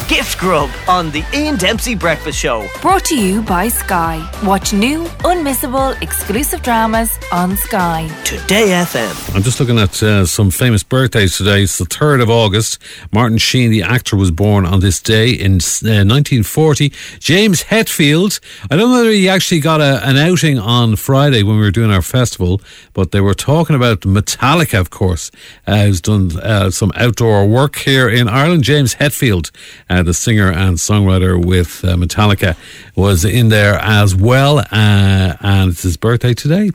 Gift Grub on the Ian Dempsey Breakfast Show. Brought to you by Sky. Watch new, unmissable, exclusive dramas on Sky. Today FM. I'm just looking at some famous birthdays today. It's the 3rd of August. Martin Sheen, the actor, was born on this day in 1940. James Hetfield, I don't know whether he actually got an outing on Friday when we were doing our festival, but they were talking about Metallica, of course, who's done some outdoor work here in Ireland. James Hetfield, the singer and songwriter with Metallica, was in there as well, and it's his birthday today,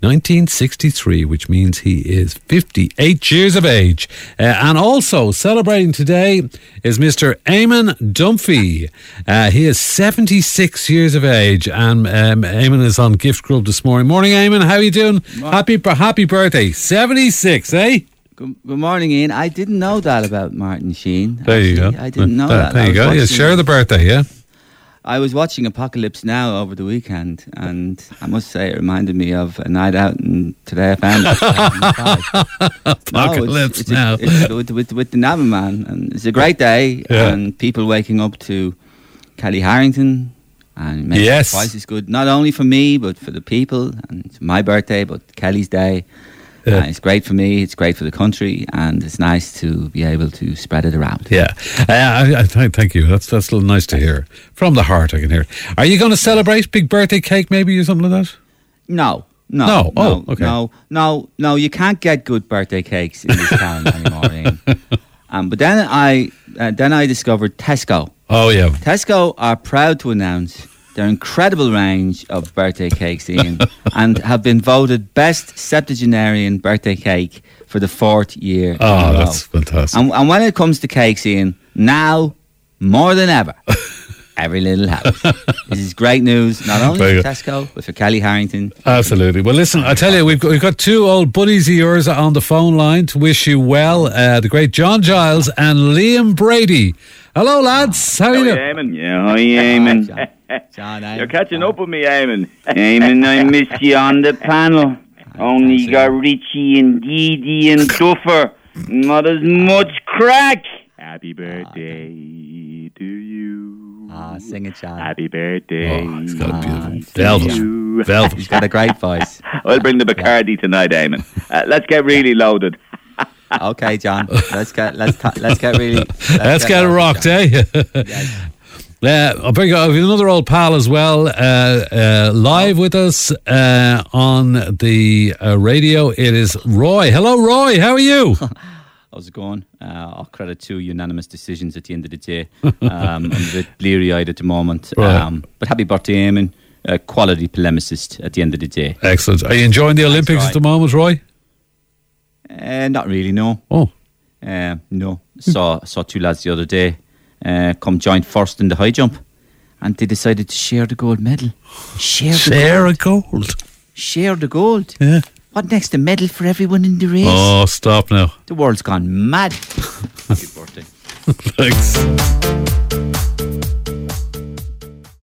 1963, which means he is 58 years of age. And also celebrating today is Mr. Eamon Dunphy. He is 76 years of age, and Eamon is on Gift Grub this morning. Morning, Eamon. How are you doing? Happy birthday. 76, eh? Good morning, Ian. I didn't know that about Martin Sheen. There you go. I didn't know that. There you go. Yeah, share the birthday, yeah? I was watching Apocalypse Now over the weekend, and I must say it reminded me of a night out in Today FM. Apocalypse Now. It's with the Navan, and it's a great day, and people waking up to Kelly Harrington, and making the price is good, not only for me, but for the people, and it's my birthday, but Kelly's day. It's great for me, it's great for the country, and it's nice to be able to spread it around. Yeah, I thank you. That's a little nice to hear. From the heart, I can hear. Are you going to celebrate? Big birthday cake maybe or something like that? No. Oh, okay. No, you can't get good birthday cakes in this town anymore, Ian. But then I discovered Tesco. Oh, yeah. Tesco are proud to announce their incredible range of birthday cakes, Ian, and have been voted best septuagenarian birthday cake for the 4th year. Oh, that's fantastic. And when it comes to cakes, Ian, now more than ever, every little helps. This is great news, not only for Tesco, but for Kelly Harrington. Absolutely. Well, listen, I tell you, we've got two old buddies of yours on the phone line to wish you well. The great John Giles and Liam Brady. Hello, lads. How are you doing? Eamon. Yeah, hi, Eamon. John, you're catching up with me, Eamon. Eamon, I miss you on the panel. Only got Richie and Dee and Duffer. Not as much crack. Happy birthday to you. Sing it, John. Happy birthday. Oh, he's got a beautiful velvet. He's got a great voice. I'll bring the Bacardi tonight, Eamon. Let's get really loaded. Okay, John. Let's get really. Let's get rocked, eh? I'll bring out another old pal as well, live with us on the radio. It is Roy. Hello, Roy. How are you? How's it going? I'll credit 2 unanimous decisions at the end of the day. I'm a bit bleary-eyed at the moment. Right. But happy birthday, Eamon. A quality polemicist at the end of the day. Excellent. Are you enjoying the Olympics at the moment, Roy? Not really, no. Oh. No. Saw 2 lads the other day come joint first in the high jump, and they decided to share the gold medal. Share a gold. Share the gold. Yeah. What next? A medal for everyone in the race? Oh, stop now. The world's gone mad. Happy birthday. Thanks.